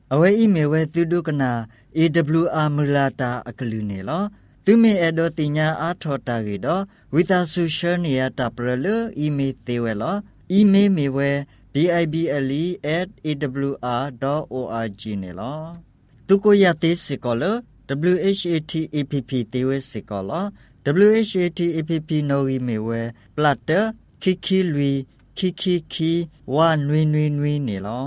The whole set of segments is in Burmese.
Awe imewe tudu kana AWR mulata akalune lo. Tume edo tinya athota gido withasushan ya tapralo email tewe lo. Email mewe bible@awr.org ne lo. Tuko yate sikolo WHATAPP tewe sikolo WHATAPP no mewe platter kiki lui kiki wa nui ne lo.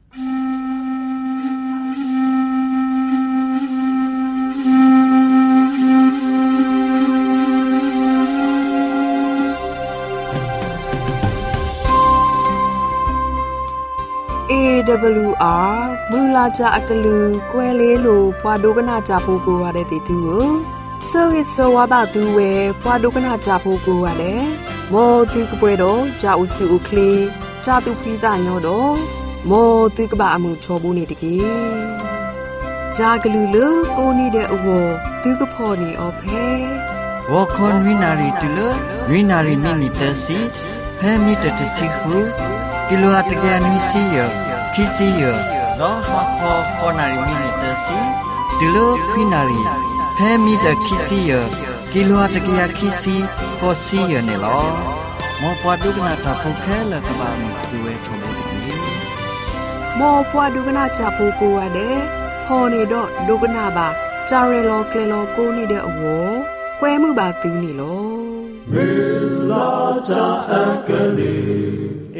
AWR မူလာကြအကလူကွဲလေးလိုဘွာဒုကနာကြဖို့ကိုရတဲ့တီတူကိုစောရစောဝါဘသူဝဲဘွာဒုကနာကြဖို့ကိုရတယ်မောတိကပွဲတော့ဂျာဥစုဥကလေးဂျာတူပိတာညောတော့မောတိကဘာအမှုချောဘူးနေတကေဂျာကလူလကိုနေတဲ့အဝသူကဖော်နေအော်ဖဲဝါခွန်ဝိနာရီတူလဝိနာရီမိမိတစီဖဲမိတတစီခုကီလိုအတကယ်နည်းစီယခီစီယလောမခေါ်ခေါ်နာရီမိနစ်တစီဒီလိုခွိနာရီဖဲမိတခီစီယကီလိုအတကယ်ခီစီကိုစီယနေလောမောပွားဒုကနာတာဖုခဲလကဘာမီဒီဝဲထုံးလို့ဒီမောပွားဒုကနာချဖို့ကိုရတယ်ဖော်နေတော့ဒုကနာပါဂျာရဲလောကလေလောကိုနေတဲ့အဝကွဲမှုပါသိနေလောမေလာချာအကလေး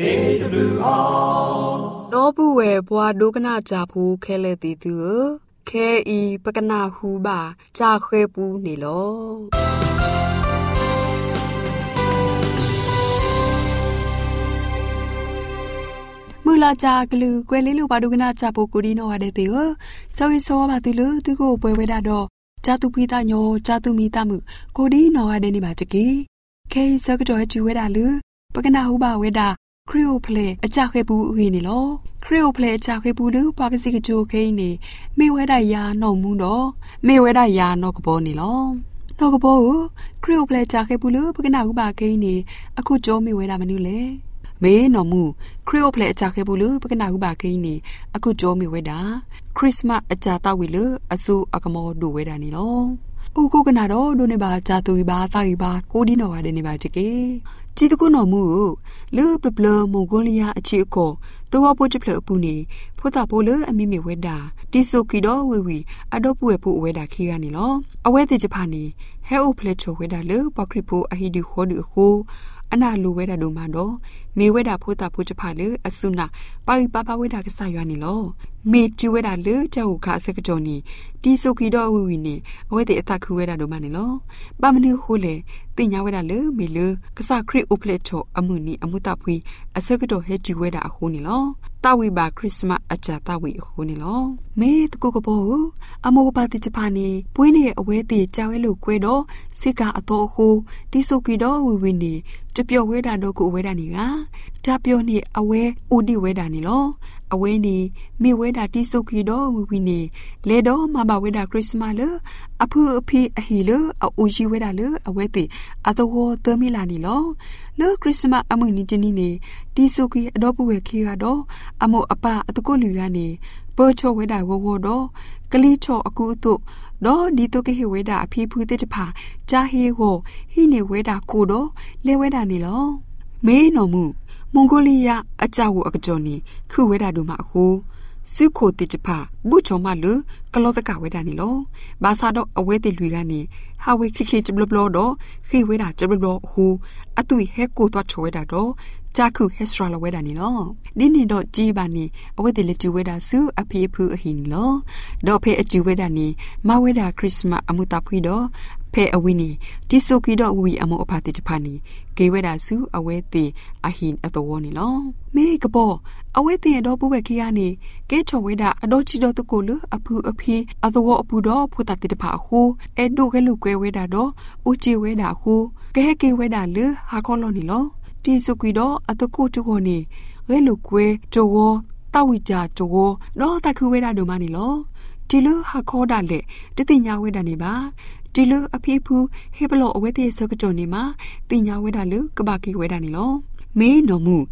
AWR တော့ဘူးဝဲဘွာဒုကနာကြဖို့ခဲလဲတီသူခဲဤပကနာဟူပါကြာခွဲပူးနေလောမူလာကြကလူကွယ်လေးလိုဘွာဒုကနာကြဖို့ကိုဒီနော်ရတဲ့တေဆောရီဆောပါသူလူသူကိုပွဲဝဲတာတော့ဂျာတူပိတာညောဂျာတူမီတာမှုကိုဒီနော်ရတဲ့နေပါတကေခဲစကတော့ကျူဝဲတာလူပကနာဟူပါဝဲတာခရီယိုဖလေအကြခဲဘူးဦးနေလောခရီယိုဖလေအကြခဲဘူးလူပါကစီကကြိုခဲနေမေဝဲဒယာနော်မှုတော့မေဝဲဒယာနော်ကပေါ်နေလောနော်ကပေါ်ခရီယိုဖလေအကြခဲဘူးလူပကနာဥပါခဲနေအခုကြောမေဝဲဒမနုလေမေနော်မှုခရီယိုဖလေအကြခဲဘူးလူပကနာဥပါခဲနေအခုကြောမေဝဲဒခရစ်စမတ်အကြတာဝီလူအဆူအကမောဒူဝဲဒနေလောအိုကိုကနာတော့ဒိုနေပါဂျာတူပါတာဝီပါကိုဒီနော်ဝါနေပါတကေជីတကုနော်မှုလူပပလမွန်ဂိုလီးယားအချီအကောတော့ပို့ချဖလပူနေဖိုတာပိုလအမိမိဝဲတာတီဆိုကီတော့ဝီဝီအတော့ပွေဖို့ဝဲတာခေရနေလောအဝဲတဲ့ဂျပန်နေဟဲအိုဖလက်ချိုဝဲတာလေပခရီဖိုအဟီဒီခိုဒီခိုအနာလူဝဲတာတို့မှာတော့မေဝဲတာဖိုတာပို့ချဖလေအဆုနာပါရီပါပါဝဲတာကဆာရွာနေလောမေကျဝဲတာလေကြောက်ခါစကကြောနီတီဆိုကီတော့ဝီဝီနေအဝဲတဲ့အတခူဝဲတာတို့မှာနေလောပါမနူခိုလေတင်ညာဝဲတာလေမေလေကဆာခရစ်အိုဖလက်ချိုအမှုနီအမှုတာဖွေအစကတော့ဟဲကျဝဲတာအခုနေလောတာဝီပါခရစ်စမတ်အကြတာဝီအခုနေလောမေတကူကဘောအမောပါတိချပါနေပွေးနေအဝဲတေကြောက်ရဲလို့ကွဲတော့စစ်ကအတော်အခုတီဆိုကီတော့ဝီဝီနေတပြော့ဝဲတာတော့ကိုဝဲတာနေကတပြော့နေအဝဲဦးဒီဝဲတာနေလောအဝဲနေမေဝဲတာတီဆိုကီတော့ဝီဝီနေလေတော့မဘာဝဲတာခရစ်စမတ်လအဖူအဖီအဟီလအူဂျီဝဲတာလအဝဲတေအတော်သမီလာနေလောလေခရစ်စမတ်အမှုန်နီတနီနေတီဆိုကီအတော့ပွေခေရတော့အမို့အပအတကုလူရနေပေါ်ချောဝဲတာဝဝတော့ကလီချောအကူတို့တော့ဒီတုကေဝဲတာအဖီဖူးတဲ့တဖာဂျာဟီဟိုဟိနေဝဲတာကိုတော့လဲဝဲတာနေလောမေးနော်မှုမွန်ဂိုလီးယားအကြောက်အကကြော်နေခုဝဲတာတို့မှာအခုစုခိုတိချဖာဘူချောမလူကလောတကဝဲတာနေလောဘာသာတော့အဝဲတိလူကနေဟာဝဲခိခိချဘလဘလတော့ခိဝဲတာချဘလဘလဟူအတူဟဲကိုတော့ချဝဲတာတော့ဂျာခုဟက်စထရာလဝဲတာနေလောဒီနေတော့ကြီးပါနေအဝဲတိလက်ကျဝဲတာစုအဖေဖူအဟင်းလောတော့ဖေအကျဝဲတာနေမဝဲတာခရစ်စမတ်အမှုတာဖွေတော့ဖဲအဝီနီတီဆိုကီတော့ဝီအမောအဖာတိချဖာနီကေဝဲတာစုအဝဲတိအဟင်းအတော်နေလောမေကပေါ်အဝဲတိတော့ပူပဲခီရနေကဲချောဝဲတာအတော့ချီတော့တကိုလအဖူအဖီအတော်အပူတော့ဖူတာတိတဖာခုအဲဒိုကလူကွဲဝဲတာတော့ဦးချီဝဲတာခုကဲကေဝဲတာလေဟာခေါလောနေလောတီဆိုကီတော့အတကိုတကိုနေရဲလူကွဲတိုဝတောက်ဝီကြတိုဝတော့တခုဝဲတာတို့မနေလောတီလူဟာခေါ်တာလေတတိညာဝဲတာနေပါတီလူအဖေဖူဟေဘလောအဝဲတဲ့စကကြောနေမှာတင်ညာဝဲတာလူကဘာကီဝဲတာနေလောမေးနော်မှု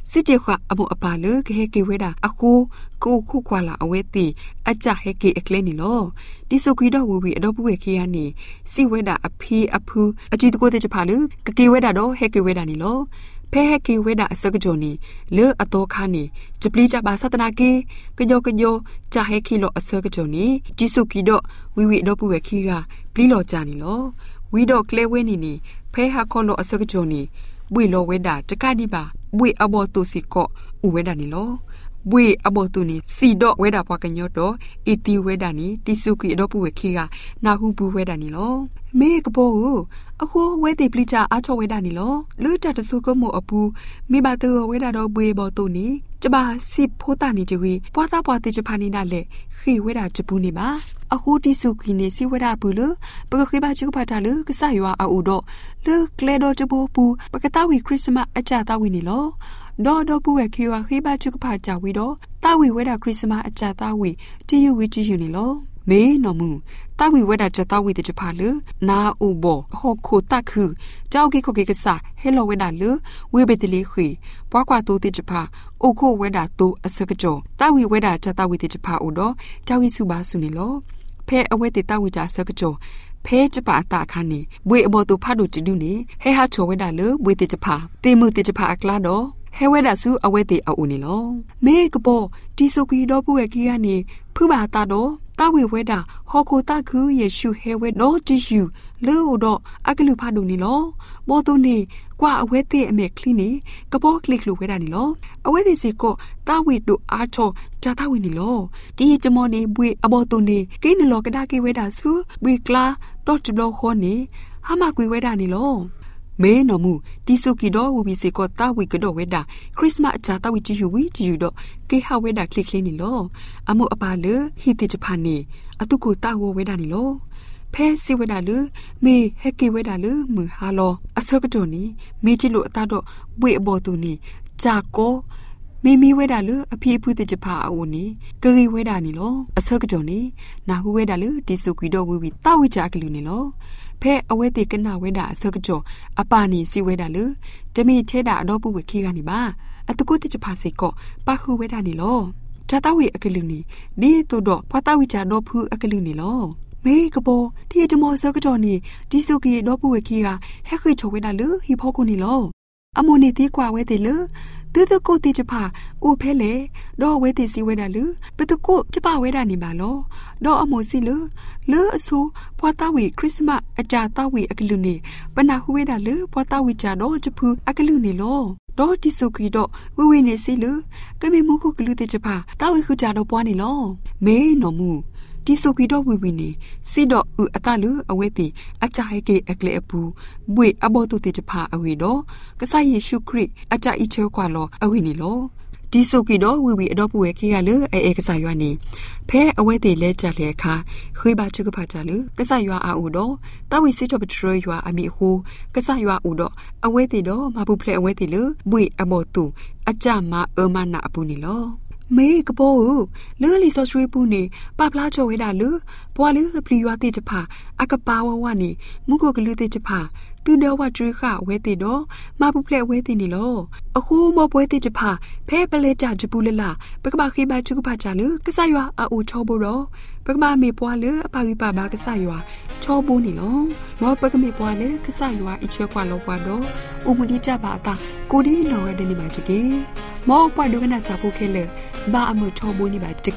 สิเจขะอโมอปาเลกเฮเกเวดาอะคูกูคู่ควาลาอเวติอาจาเฮเกเอกเลนิโลดิสุกีดอวูวีอดอบุเวเคียนีสิเวดาอพีอพูอจิตโกเตจพาลกะเกเวดาโดเฮเกเวดานิโลเพเฮเกเวดาสกจอนีเลอโตคานีจะปลีจาบาสัตนาเกกะโยจาเฮคิโลอสกจอนีดิสุกีดอวีวีอดอบุเวคีกาปลีโลจานิโลวีดอเคลเวนีนีเพฮาคอโลอสกจอนีบุยโลเวดาตะกาดิบาบุยอบอตุสิโกอุเวดานิโลบุยอบอตุนีสีดอเวดาปะกัญญอโตอิติเวดานีติสุกิอดอปุเวคีกานาฮูบุเวดานิโลเมกโปอะโคเวติปลิจาอาชอเวดานิโลลือจัตสุกโมอปูมีบาเตอเวดาดอบุยบอตุนีจะบาสิโพตานิจวีปอตาปอติจพานินาเลขีเวดาจปูนิบาอะโคติสุกินีสิเวดาปุลปะกะခိบาจิกปาตาลกะสะยัวอาอูดอเลเคลโดจปูปูปะกะตาวีคริสต์มาสอาจาตาวีนิโลดอปูเวคิวาခိบาจิกปาจาวีดอตาวีเวดาคริสต์มาสอาจาตาวีจิยูวิจิยูนิโลเมนอมูตาวีเวดาจะตาวีติจพาลนาอูบอฮอโคตาคือเจ้ากิโคกิกะสะเฮโลเวดาลเวเบติเลขีปอกว่าตูติจพาโอโคเวดาตูอสกจอตาวีเวดาจะตาวีติจพาอูดอเจ้าวิสุบาสุนิโลเพอเวติตาวีจาสกจอเพจปาตาคานีบุยอบอตุพาดุจิดุนีเฮฮาโชเวดาลบุยติจพาเตมือติจพาอักลาดอเฮเวดาซูอเวติอาอูนิโลเมกโปดิสุกีดอปุเวกียานีผู้บาตาโดตาวีเวดาฮอโคตาคือเยชูเฮเวโดจิยูเลอโดอากลุพาดุนิโลโบตุนีกว่าอเวติอเมคลินีกะโปคลิกลูเวดานิโลอเวติสิโกตาวีดุอาโชจาตาวินิโลดีจมอนีบุยอบอตุนีกินโลกะดากิเวดาซูบุยกลาดอจโลโคนีหามากุยเวดานิโลเมนอมูดิสุกิดอวูบิสิโกตาวิกดอเวดาคริสต์มาสจาตาวิจิยูวิจิยูดอเกฮาเวดาคลิกลินิโลอะโมอปาเลฮิติจพานีอะตุกุตาโวเวดานิโลเพสิเวดาลเมเฮกิเวดาลมือฮาโลอสกจอนีเมจิโลตาดอบุยอบอตุนีจากโกมีเวดาลอภิพุติจพาอาอูนีกะริเวดานิโลอสกจอนีนาฮูเวดาลดิสุกิดอวูบิตาวิจากลุนิโลเพอเวติกนาเวดาสกจออปานีสิเวดาลจะมีเทดาดอปุเวคีกานิบาอะตุกุติจพาสิโกปะฮูเวดานิโลจาตาวิอะกลุนีดีตุดอพะตาวิจาดอพูอะกลุนิโลเมกโปที่จมอสกจอนีดิสุกีดอปุเวคีกาเฮคิโชเวดาลฮิพอกุนิโลอะโมนีติกว่าเวติลตือตะโกติจะพาอูเพเลดอเวติสิเวดาลปะตะโกจะปาเวดานิบาโลดออะโมซิลอสูพอตาวีคริสต์มาสอาจาตาวีอะกลุนีปนาฮูเวดาลพอตาวีจาดอจะพูอะกลุนีโลดอติสุกีดอวิเนซิลกะเมมุคุกลุติจะพาตาวีคุจาดอปวานิโลเมนอมูดิสุกิดอวินีสิดออุอะตาลอเวติอาจาเฮเกอะกเลอปูบุยอบอตุติจะพาอเวดอกะไซเยซูคริอาจาอิเชควาโลอเวนิโลดิสุกิดอวิอดอปุเวคีกาลเอกะไซยานีเพอเวติเลจาเลคาคุยบาจุกพาจาลกะไซยาอาอูดอตาวิสิจอบทรยาอมิฮูกะไซยาอูดออเวติดอมาบุเพลอเวติลบุยอบอตุอาจามามานาอปูนิโลเมกโปเลอลิโซชวยปูนีปาปลาโจเวดาลปวาลปลียวาติจะพาอากะปาวาวานีมุกกลุติจะพาตือเดวาจริค่ะเวติดอมาบุเพลเวตินิโลอะคูมอเวติจะพาเพเปเลจาจปูเลลาปะกะบาคีบาจุกพาจาลกะไซยวาอาอูชอบูโรปะกะบาเมปวาลอปาวิปาบากะไซยวาชอบูนิโลมอปะกะเมปวาลกะไซยวาอิเชควาโลปวาโดอุมุดิจาบาตากูดีโนเดนิมาจเกมอปวาดูกะนาจาปูเคเลบาอมือชอบูนิบาจเก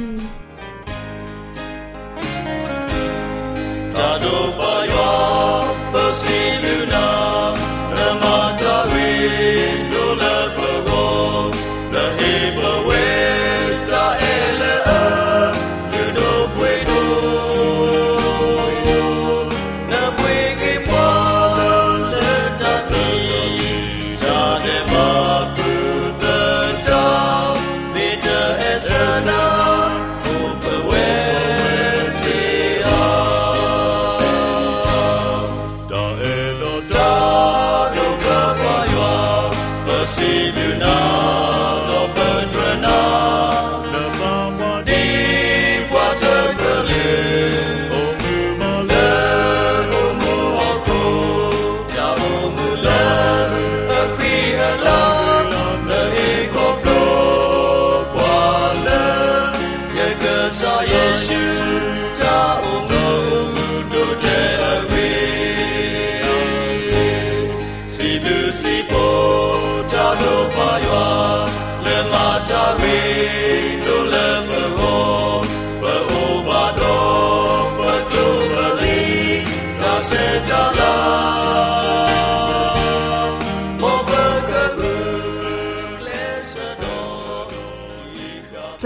จาดูปายอปะสิลุนานะมาตาเวโดลาปะโกนะเฮปะเวตาเอเลอะยูโดปวยโดนะปวยเกปวาเลตาตีจาเดมาปุตะจาเมตะเอสนาอุปเวติอา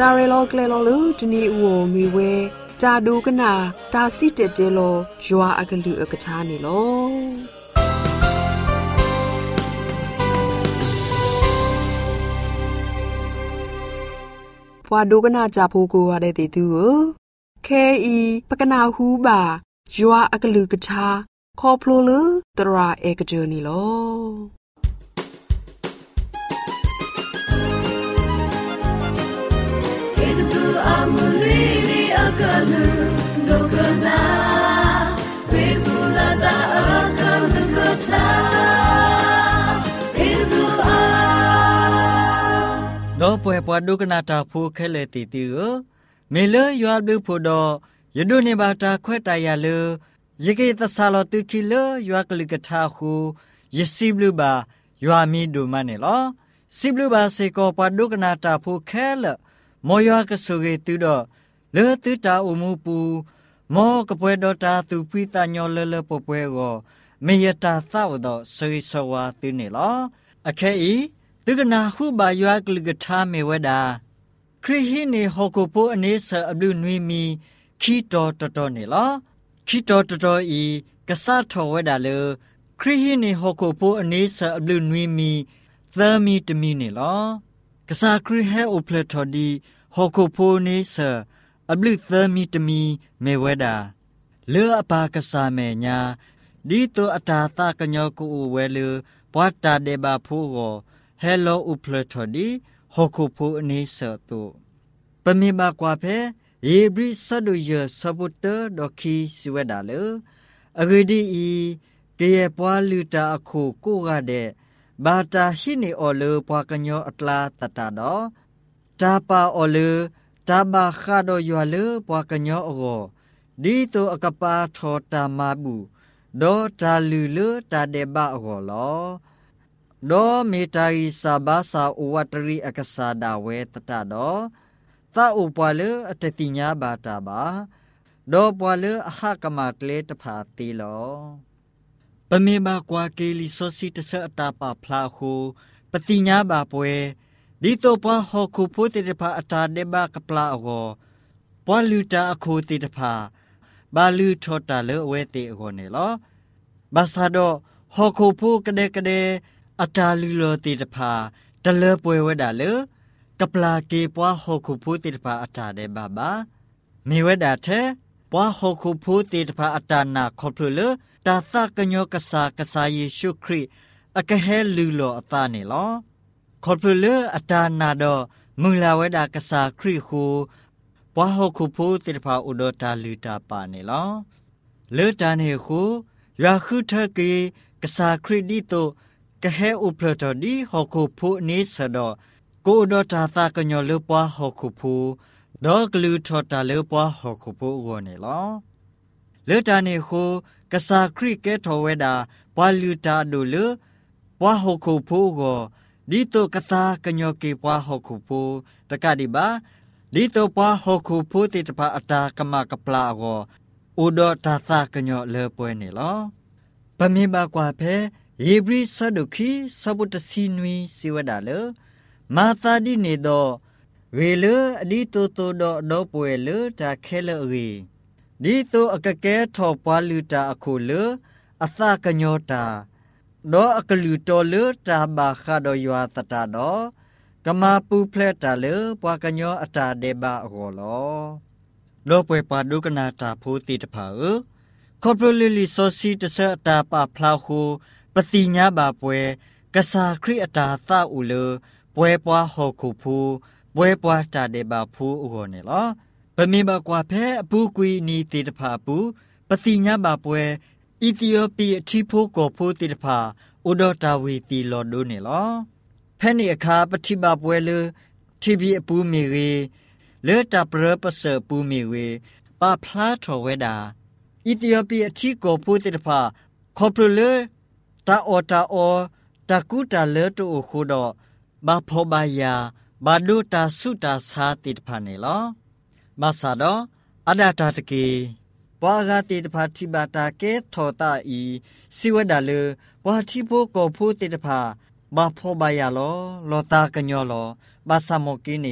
เรโลเกลโลลูดนีอวมีเวจาดูกนาตาซิเตเตโลยัวอากลืออกชานีโลพวาดูกนาจาพูกูวาเดติตูเคอีปกนาฮูบายัวอากลือกชาคอพลูลตราเอกเจนีโล Akalu dokana pebula za akalu kota irbu a no pwe pwa dukana ta phu khele ti ti go me le ywa blu phu do yadu ne ba ta khwe ta ya le yike ta sa lo tu khi le ywa kli ka tha khu yisi blu ba ywa mi du ma ne lo si blu ba se ko pwa dukana ta phu khele mo ywa ka su ge tu do le tu ta u mu pu mo ka pwe do ta tu phi ta nyo le po pwe go me ya ta sa wo do sei so wa tu ne lo a khe i tu ka na hu ba ywa kli ka tha me we da kri hi ne ho ko po ane sa ablu nwi mi khi to ne lo khi to i ka sa tho we da le kri hi ne ho ko po ane sa ablu nwi mi tha mi te mi ne lo ka sa kri he o ple tho di ho ko po ne sa ablu thami tami meweda le apa kasa menya di to atata kanyo ku welu pwata deba phugo hello uplothodi hokupu ni sa tu pamiba kwa phe yebri sadu ye sabuta dokhi siweda le agidi I keye pwa luta akhu ku ga de bata hini olu pwa kanyo atla tata do tapa oluตาบาคาโดยัวเลปวากะญอโอดีโตอกะปาทอตามาบุโดตาลือเลตาเดบะโอลอโดเมตาอิสาบาสาอวัตริอกษาดาเวตตาโดตาอุปวาเลอตติญาบาตาบาโดปวาเลอหะกะมาตเลตภาติโลปะเมบากวาเกลิโซซิตเสอตาปาพลาคูปติญาบาปเวdi to pa ho khu phu ti de pha ata de ba kapla ago pwa lu ta akhu ti de pha ba lu tho ta le we ti ago ne lo ba sa do ho khu phu ka de ata lu lo ti de pha ta le pwe we da le kapla ke pwa ho khu phu ti de pha ata de ba ba mi we da the pwa ho khu phu ti de pha ata na kho phlu le ta sa ka nyo ka sa Yesu Christ aka he lu lo ata ne loขอพระเลออาจารย์นาดอมุลาเวดากษาคริคูปะหคุพูติภาอุดตาลืตาปาเนลอเลอตาเนคูยาคือเธอกีกษาคริดิโตกะเฮอุพลตดีหคุพูนิสดอกูอุดตาตากะญอเลปะหคุพูดอกลือทอตาเลปะหคุพูโกเนลอเลอตาเนคูกษาคริเกทเวดาปะลืตาดูเลปะหคุพูโกdi to kata kanyo ke pwa hokupu takadi ba di to pwa hokupu ti tapa ata kama kapla go udo tata kanyo le pwe ne lo pami ba kwa phe yebri sadukhi sabutasi nui siwada le mata di ne do we le di to do pwe le ta khele ri di to akake tho pwa lu ta akhu le atha kanyo ta do akalu to le ta ba kha do ywa tata do kama pu phle ta le pwa kanyo ata de ba go lo do pwe pa du kana ta phu ti ta pha kho pro li so si ta sa ta pa phla khu pati nya ba pwe kasa khri ata ta u le pwe pwa ho khu phu pwe pwa ta de ba phu u go ne lo pa mi ba kwa phe pu kwi ni ti ta pha pu pati nya ba pweอิธิโอเปียที่ผู้ก่อผู้ติดผาอุดรตาวีตีลอดูเนี่ยลอแพนิอาคาปฏิบัติเวลที่บีปูมีเรเลอจับเรือประเสริฐปูมีเรปาพลาทอเวดาอิธิโอเปียที่ก่อผู้ติดผาขอบเลอตาโอตากุตาเลอตูคูดอบาพอบายาบาดูตาสุตาสาติดผาเนี่ยลอบาซาดออดาตาตะกีปวากาติดภาธิบาตาเกทอตาอีสิวดาเลปวาทิโพโกผู้ติดภาบาพอบายาลอลอตากัญญอลอบาสามกินี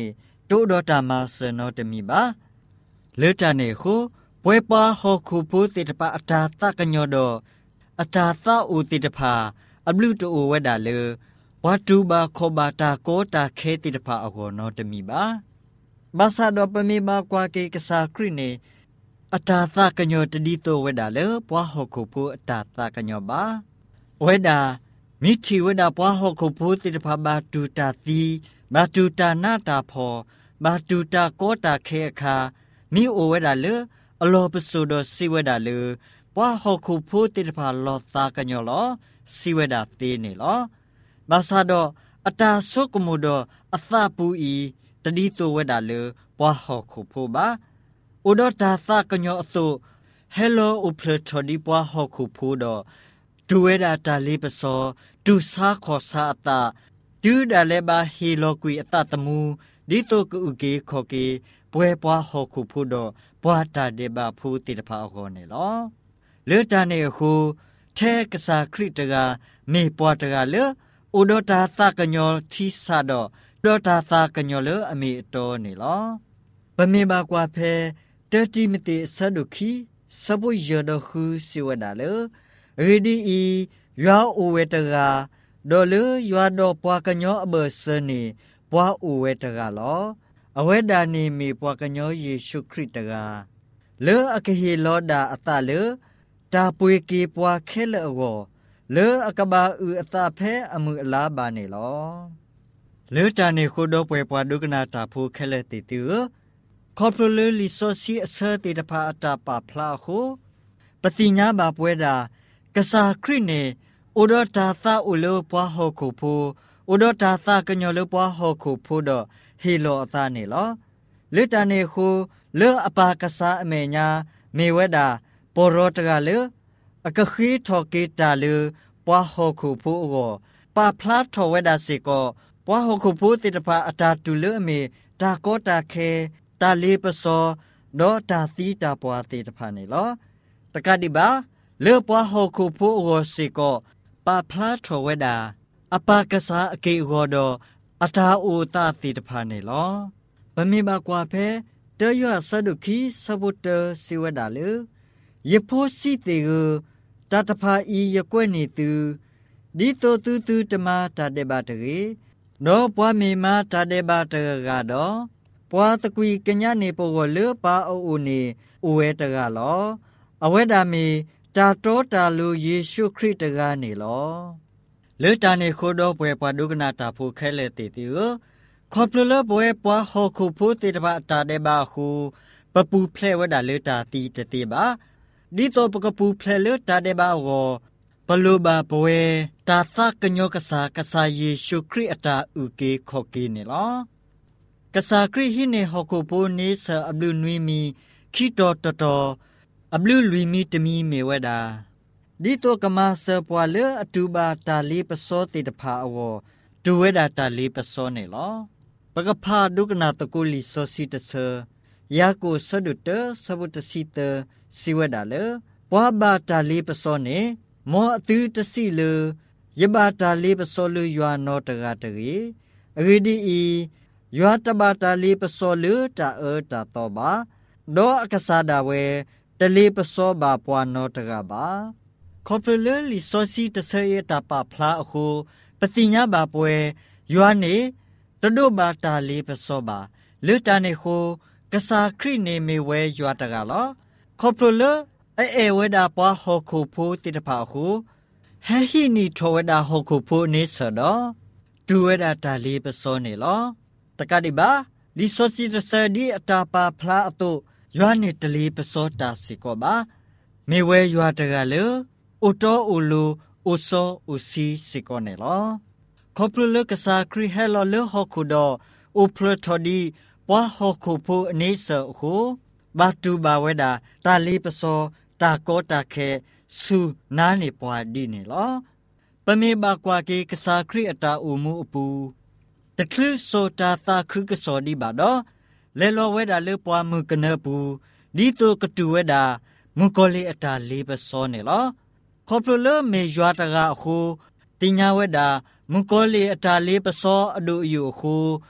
တိုးတော်တာမစနောတမီပါလေတနေခုပွဲပွားဟောခုဖူးတိတပါအတာတကညောတော့အတာသဦးတိတဖာအဘလူတူဝဲတာလေဝတ်တူပါခောဘာတာကိုတာခဲတိတဖာအကောနောတမီပါဘာသာတော်ပမေပါကွာကေကစားခရိနေအတာသကညောတဒီတိုဝဲတာလေပွားဟောခုဖူးအတာသကညောပါဝဲတာမိချီဝဲတာပွားဟောခုဖူးတိတဖာဘာတူတာတီဘာတူတာနာတာဖောဘာတူတာကိုတာခဲအခါမိအိုဝဲတာလေအလောပစုတော်စီဝဲတာလေပွားဟောခုဖူးတိတဖာလောသာကညောလောစီဝဲတာသေးနေလောဘာသာတော့အတာဆုကမှုတော့အသပူဤတတိတိုဝဲတာလေပွားဟောခုဖူးပါဥဒတာသကညောအတုဟဲလိုဥပလထဒီပွားဟောခုဖူးတော့ဒူဝဲတာတာလေးပစောဒူစာခောစာအတာဒူဒါလေဘာဟီလိုကွီအတတမူဒီတိုကူကေခောကေပွဲပွားဟောခုဖူးတော့ပွားတာဒေဘာဖူးတိတဖာအောနေလောလေတာနေခုထဲကစားခရစ်တကမေပွားတကလေဥဒတာသကညောသီဆာတော့ဒေါတာသကညောလေအမေတော်နေလောဗမေဘာကွာဖဲတတိမတိဆဒုခိစပုယဒခုစီဝဒါလေရေဒီဤယောဥဝေတကဒေါ်လေယောတော့ပွားကညောအဘစနေပွားဥဝေတကလောအဝေဒာနေမီပွားကညောယေရှုခရစ်တကလေအကဟေလောဒာအတလေတာပွေကေပွားခဲလေအောလေအကဘာဥအတဖဲအမှုအလားပါနေလောလေတန်နေခုတော့ပွေပွားဒုကနာတာဖူခဲလေတီတူခေါပလလီဆိုစီအစတေတဖာအတာပါဖလာဟုပတိညာဘာပွဲတာကစားခရစ်နေဥဒတာသဥလောပွားဟောခုဖူဥဒတာသကညောလောပွားဟောခုဖူတော့ဟေလောအတာနေလောလေတန်နေခုလေအပါကစားအမေညာမေဝဲတာပေါ်ရောတကလေအကခိထောကေတာလေပွားဟောခုဖူအောပါဖလာထောဝဲတာစေကောပွားဟောခုဖူတေတဖာအတာတူလေအမေတာကောတာခဲတာလေးပစောဒေါ်တာသီတာပွားတေတဖာနေလောတကတိပါလေပွားဟောခုဖူအောစေကောပါဖလာထောဝဲတာအပါကစားအကေအောတော့အတာအိုတာတေတဖာနေလောဗမေဘာကွာဖဲတရဆဒုခိစဘုတစီဝဒါလေယေဖိုစီတေကိုတတဖာဤရကွဲ့နေသူဒီတိုတူတူတမတာတေဘာတရေနောပွားမေမာတာတေဘာတရကတော့ပွားတကွီကညနေပေါ်ကိုလေပါအိုနေဥဝဲတကလောအဝဲတာမီတာတောတာလူယေရှုခရစ်တကနေလောလေတာနေခိုးတော့ပွဲပွားဒုကနာတာဖို့ခဲလေတေတီကိုခေါပလလပွဲပွားဟောခုဖို့တေတဘာတာတေဘာဟုပပူဖလဲဝဒါလေတာတီတတေပါဒီတော့ပကပူဖလဲလေတာတေဘာကိုပလူဘာပွဲတာသကညောကစားယေရှုခရစ်အတာဥကေခောကေနေလောကစားခရစ်ဟိနေဟောခုဖို့နေဆာအဘလူနွီမီခီတော်တော်အဘလူလူမီတမီမေဝဒါဒီတော့ကမဆပွာလေအတူပါတာလေးပစောတေတဖာအောဒူဝဲတာတာလေးပစောနေလောပကဖာဒုကနာတကူလီဆိုစီတဆာယာကိုဆဒုတဆဘုတစီတစီဝဒါလေပွာဘာတာလေးပစောနေမောအတူတစီလေယဘာတာလေးပစောလူယွာနောတကတရီအဂိဒီဤယွာတဘာတာလေးပစောလူတာတာတော့ပါဒေါ်အကစားဒါဝဲတလေးပစောဘာပွာနောတကပါခေါပလလီဆိုစီတဆရတာပါဖလာအခုပတိညာဘာပွဲယွာနေတဒုဘာတာလေးပစောပါလေတာနေခုကစားခရိနေမေဝဲယွာတကလောခေါပလအဲဝဲတာပွားဟောခုဖိုးတိတဖာခုဟဲဟီနီထောဝဲတာဟောခုဖိုးနေဆတော့ဒူဝဲတာတာလေးပစောနေလောတကတိပါလီဆိုစီတဆဒီအတာပါဖလာအတုယွာနေတလေးပစောတာစီကောပါမေဝဲယွာတကလေအိုတိုအိုလူအိုဆိုအိုစီစီကောနေလောခေါပလကစားခရီဟဲလောလေဟောခုတော့အိုပလထဒီပွားဟောခုဖိုအနေဆာခုဘာတူဘာဝဲတာတာလေးပစောတာကောတာခဲဆူနာနေပွားဒီနေလောပမေဘာကွာကေကစားခရီအတာအိုမှုအပူတခရဆိုတာတာခုကစောဒီဘာတော့လေလောဝဲတာလေပွားမှုကနေပူဒီတိုကတူဝဲတာမူကိုလေအတာလေးပစောနေလောခေါပလမေယွာတကအခုတင်ညာဝဲတာမုကောလီအတာလေးပစောအဒူယူခု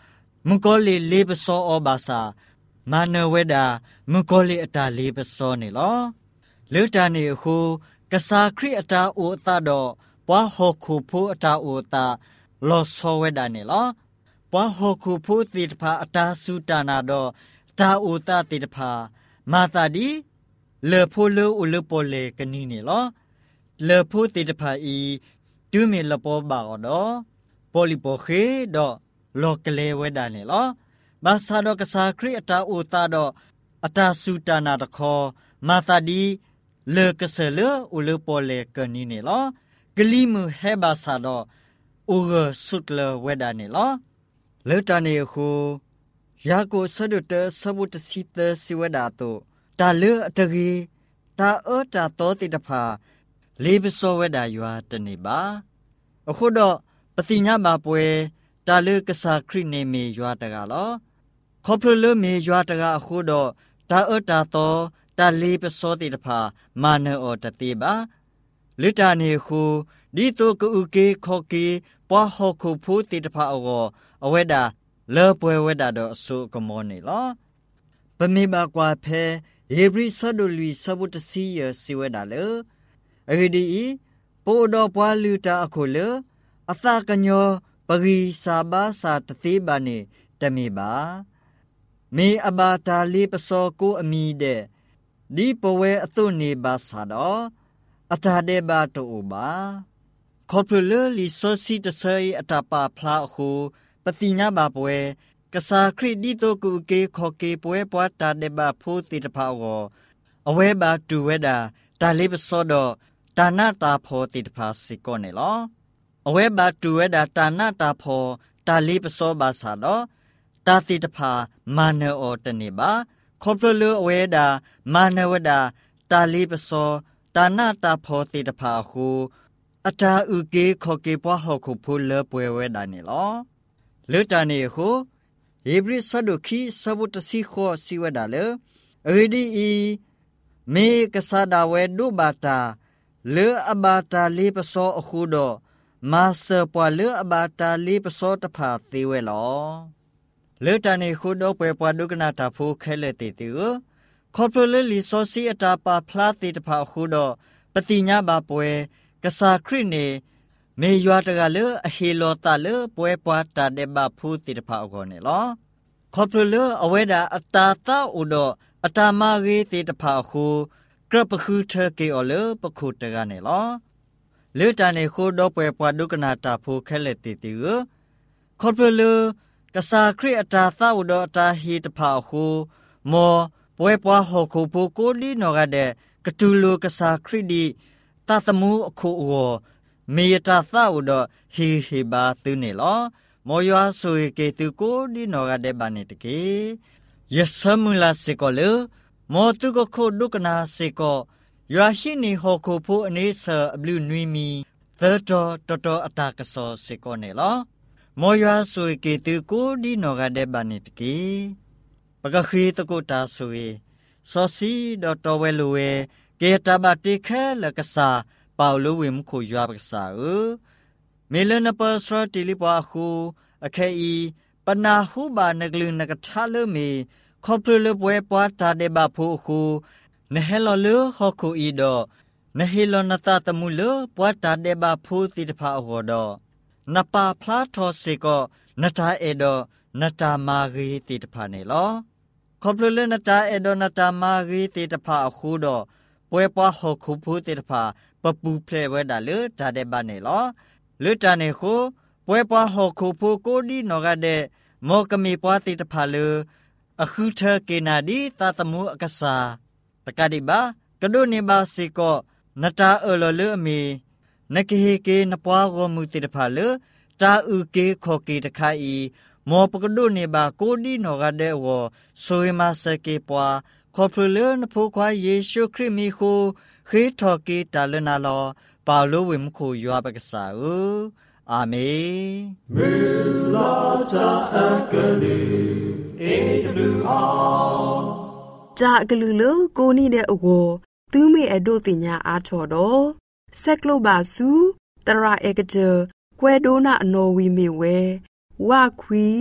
มุกอลีลีปซออบาซามานเวดามุกอลีอตาลีปซอนี่ลอเลตานีฮูกษาคริอตาอูตาดอปะฮอคูพูอตาอูตาลอซอเวดานี่ลอปะฮอคูพูติตพาอตาสุตานาดอตาอูตาติตพามาตาดีเลพูเลอุลโปเลกนีนี่ลอเลพูติตพาอีတူမီလပေါ်ပါတော့ပေါ်လီပေါ်ခေတော့လောကလေဝဲတာနေလောဘာသာတော့ကစားခရစ်အတာအိုတာတော့အတာစုတနာတခေါ်မာတာဒီလေကဆလေဦးလေပေါ်လေကနီနေလောဂလီမဟဲဘာသာတော့ဦးရဆုတ်လေဝဲတာနေလောလေတနေခုယာကိုဆဒတ်ဆဘုတ်စီတစီဝဲတာတော့တာလေအတကြီးတာအောတာတော်တိတဖာလေးပစောဝဲတာရွာတနေပါအခုတော့ပတိညာပါပွဲတာလေကစားခရစ်နေမီရွာတကလောခေါပလလမီရွာတကအခုတော့တာအတာတော်တာလေးပစောတိတဖာမာနောတတိပါလိတာနေခုဒီတုကူကေခောကေပွားဟောခုဖူတိတဖာအောအဝဲတာလေပွဲဝဲတာတော့အဆုကမောနေလောပမေပါကွာဖဲယေဘရီဆဒလူဆဘုတ်စီယစီဝဲတာလေအဂဒီပိုတော်ပွားလူတာအခုလေအသကညောပဂီစာဘာစာတတိဘာနေတမီပါမေအဘာတာလီပစောကိုအမီတဲ့ဒီပဝဲအသွနေပါစာတော့အတာတဲ့ဘာတူပါခေါပလလီဆိုစီတဆေအတာပါဖလာခုပတိညာပါပွဲကစားခရစ်ဒီတိုကူကေခောကေပွဲပွားတာတဲ့ဘာဖိုးတိတဖာကိုအဝဲဘာတူဝဲတာတာလီပစောတော့တာနာတာဖောတိတဖာစီကောနေလောအဝဲဘာတူဝဲတာတာနာတာဖောတာလီပစောဘာသာတော့တာတိတဖာမာနောတနေပါခေါပလအဝဲတာမာနဝဒတာလီပစောတာနာတာဖောတိတဖာဟုအတာဥကေခောကေပွားဟောခုဖူလပွဲဝဲတာနေလောလေတနေဟုဟေဘရစ်ဆဒုခိဆဘုတစီခောစီဝဲတာလေအဒီဤမေကဆာဒဝဲဒုဘာတာလေအဘာတာလီပစောအခုတော့မာဆပွာလေအဘာတာလီပစောတဖာသေးဝဲလောလေတနေခုတော့ပွဲပွားဒုကနာတာဖိုးခဲလက်တေတေခေါပလလီစောစီအတာပါဖလားတေတဖာအခုတော့ပတိညာပါပွဲကစားခရစ်နေမေရွာတကလေအဟေလောတာလေပွဲပွားတာတဲ့ဘာဖူးတေတဖာအောနေလောခေါပလအဝဲတာအတာတာဥတော့အတာမရေတေတဖာအခုကရပခုထကေအောလေပခုတကနေလောလေတနေခိုးတော့ပွဲပွားဒုကနာတာဖိုးခဲလက်တေတေခေါပလကစားခရစ်အတာသာဝဒအတာဟီတဖာခုမောပွဲပွားဟောခုဖိုကိုလီနောကတဲ့ကတူလိုကစားခရစ်ဒီတသမူအခုအောမေတာသာဝဒဟီဟီဘာသူနေလောမောယွာဆွေကေတူကိုလီနောကတဲ့ဘာနေတကေယဆမူလာစေကောလေမောတုကခုဒုကနာစေကောယွာရှိနေဟောခုဖိုအနေဆာဘလူနွီမီသတော်တော်အတာကဆောစေကောနေလောမောယွာဆွေကေတူကိုဒီနောကတဲ့ဘာနေတကေပကခိတကုတာဆွေစောစီတော်ဝဲလူဝဲကေတဘတိခဲလကစာပေါလူဝိမခုယွာပကစာမေလနပစရတီလီပွားခုအခဲဤပနာဟုဘာနဂလူနကထာလမေခေါပလပွဲပွားတာတဲ့ဘာဖို့ခုနဟဲလောလဟခုဤတော့နဟေလောနတတမှုလပွားတာတဲ့ဘာဖို့တိတဖာအောတော့နပါဖလားထောစေကောနတာအေဒနတာမာဂီတိတဖာနေလောခေါပလနတာအေဒနတာမာဂီတိတဖာအခုတော့ပွဲပွားဟောခုဖူတိတဖာပပူဖလေဝဲတာလေဒါတဲ့ဘာနေလောလေတနေခုပွဲပွားဟောခုဖူကိုဒီနောကတဲ့မောကမီပွားတိတဖာလေအခုထကေနာဒီတတမှုအကစားတကတိပါကဒုနေပါစေကောနတာအလောလေအမီနကေဟေကေနပွားရောမူတိတဖာလေတာဥကေခောကေတခိုင်မောပကဒုနေပါကိုဒီနောကတဲ့ဝဆိုယမစကေပွားခေါပလနဖိုခွာယေရှုခရစ်မီခုခေထောကေတလနာလောပါလိုဝိမခုယောပကစာအာမေမေလာတာအကလေဧတလူအောင်ဂျာကလူလကိုနီတဲ့အကိုသူမေအဒုတိညာအားထော်တော့ဆက်ကလုပါစုတရာအေကတကွဲဒိုနာအနော်ဝီမေဝဲဝါခွီ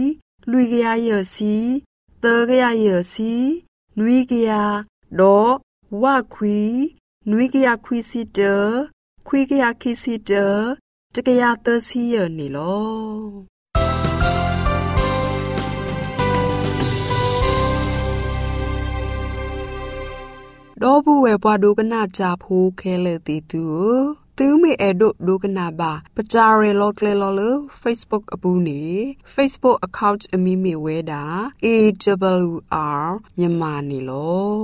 ลุยกะยะสีเตกะยะสีนุยกะดอวะควีนุยกะควีซีเตควีกะคิซีเตตกะยะเตสียนี่ลอดอบูเวปวาดูกนาจาพูเคเลติตูตือเมเอโดดูกนาบาปจาเรโลเคเลโลเล Facebook อบูนี Facebook account อมีมีเวดา AWR မြန်မာနေလော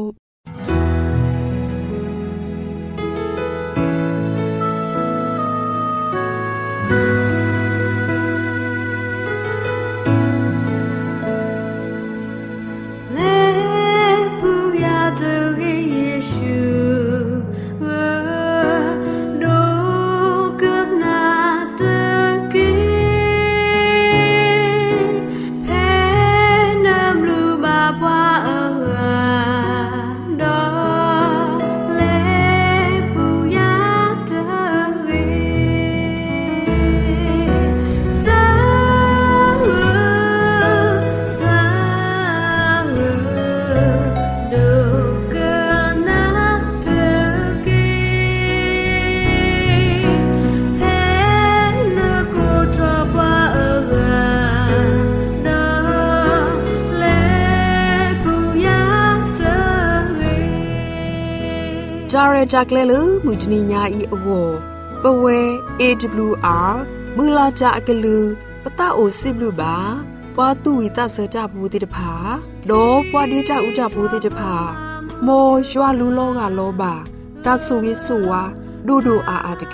จาเรจากเลลมุจนีญาอีอวปเว AWR มือลาจาอกะลือปะตาโอซิบลูบาปวาตุวิตาเสจาบูติตภาดอปวาดีจาอุจาบูติตภาโมยัวลูโลกาโลบาตาสุวิสุวาดูดูอาตะเก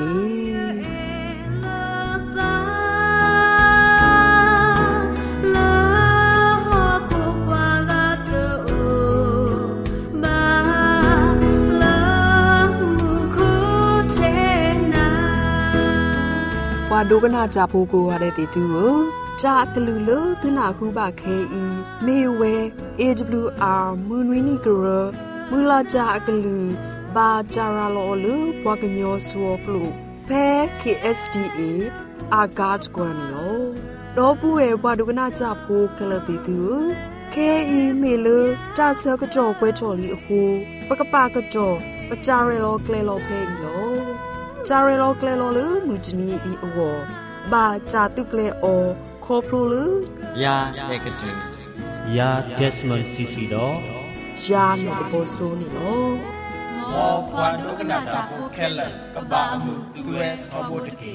วาดูกันหาจาพูกูอะไรติดตัวจากลือเลตุนาคูบาเคอีเมเว AWR มือวินิกรมือลาจากลือบาจาราโลลปวากญอสัวปลูแพ้ KSDA อากาศกวนโลดอปูเอวาดูกันหาจาพูกะลติตัวเคอีเมลจาเซกะจอกวยจอลีฮูปะกะปากะจอปะจาเรโลเกลโลเพอีโลจาเรโลเกลโลลมุจนีอีอวบาจาตุเกลโอคอพลูลยาเอกตุยาเดสมอนซีซีดอยาเนโบโซนิโลมอพวาดุกนาตาโพเคลกะบามุตุเอทอโบตะเก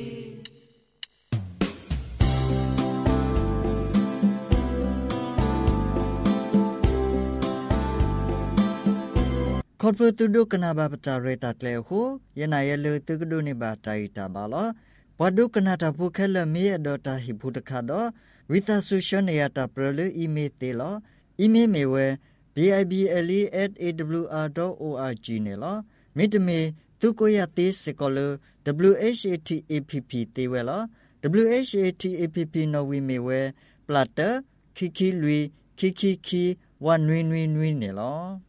คอร์ปตุดุกนาบาปจาเรตัดเลโคยนายเลตุกดุนิบาไตตาบาลปวดุกนาตาโพเคลเมอดอตาฮิพุตคาดอวิตาสุชเนยตาเปรลอีเมเตลอีเมเมเว bible@awr.org เนลมิตเมตุโกยาติสกอล WHATAPP เตเวล WHATAPP นวิเมเวปลาเตคิคิลุยคิคิคิวันนวินวินวินเนล